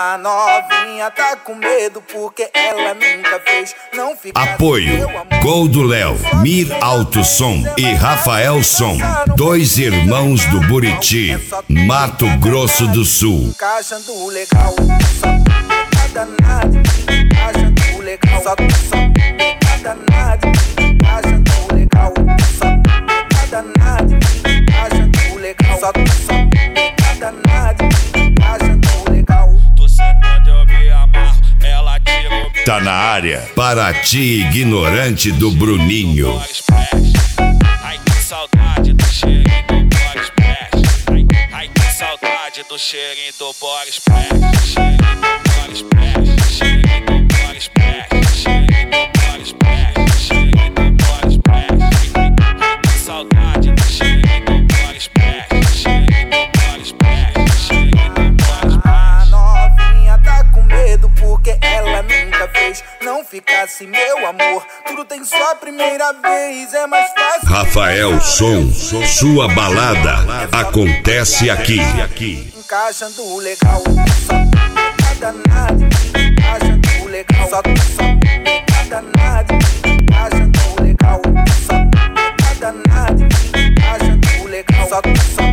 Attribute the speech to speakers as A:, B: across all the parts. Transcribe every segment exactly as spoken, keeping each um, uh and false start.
A: A novinha tá com medo porque ela nunca fez. Não fica.
B: Apoio Gol do Léo, Mir Alto Som e Rafael Som, dois irmãos do Buriti, Mato Grosso do Sul.
A: Encaixando legal, só danado, encaixando legal, só danado, encaixando legal, só danado, encaixando legal, só danado, encaixando legal.
C: Tô sentando, eu me amarro, ela tirou.
B: Tá na área, Paraty ignorante do Bruninho.
C: Ai que saudade do cheirinho do Boris Splash. Ai, ai que saudade do cheirinho do Boris Splash. Cheirinho do Boris Splash. Cheirinho do Boris Splash. Cheirinho do Boris Splash. Cheirinho do Boris Splash. Ai que saudade do cheirinho do Boris Splash. Cheirinho do Boris Splash. Cheirinho do Boris Splash.
A: A novinha tá com medo porque ela nunca fez. Não fica assim, meu amor, tudo tem sua primeira vez. É mais fácil.
B: Rafael Som, sua balada acontece aqui.
A: Encaixando legal, só danado, encaixando legal, só danado, encaixando legal, só danado, encaixando legal, só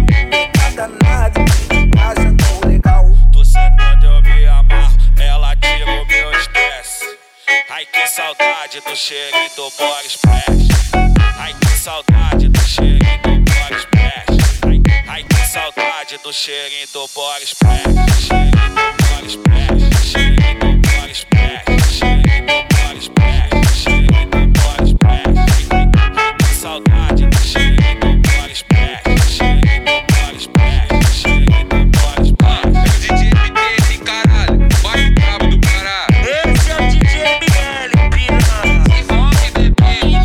A: danado, encaixando legal.
C: Tô sentando, eu me amarro, ela tirou meu estresse. Ai que saudade do cheirinho do Boris Splash. Ai que saudade do cheirinho do Boris Splash. Ai, ai que saudade do cheirinho do Boris Splash. Cheirinho do Boris Splash. Cheirinho do Boris Splash. Cheirinho do Boris Splash. Cheirinho do Boris Splash. Ai, ai que saudade do cheirinho do Boris Splash. Cheirinho do Boris Splash. Cheirinho do Boris Splash.
D: É o D J M L, caralho, mais brabo do Pará.
E: Esse é o D J M L, piranha.
D: Envolve, bebê.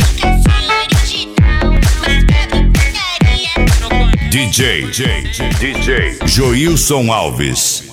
B: D J, D J Joilson Alves.